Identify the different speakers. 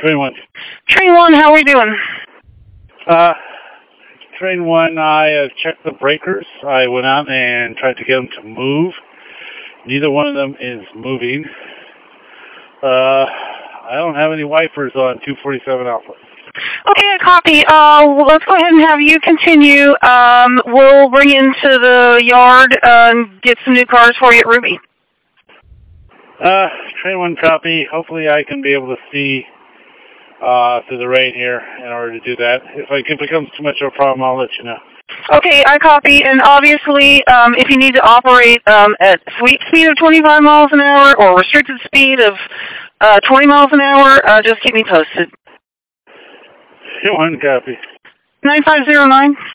Speaker 1: Train 1.
Speaker 2: Train 1, how are we doing?
Speaker 1: Train 1, I have checked the breakers. I went out and tried to get them to move. Neither one of them is moving. I don't have any wipers on 247 Alpha.
Speaker 2: Okay, copy. Let's go ahead and have you continue. We'll bring into the yard and get some new cars for you at Ruby.
Speaker 1: Train 1 copy. Hopefully I can be able to see through the rain here in order to do that. If it becomes too much of a problem, I'll let you know.
Speaker 2: Okay, I copy. And obviously, if you need to operate at sweep speed of 25 miles an hour or restricted speed of 20 miles an hour, just keep me posted.
Speaker 1: Train 1 copy.
Speaker 2: 9509.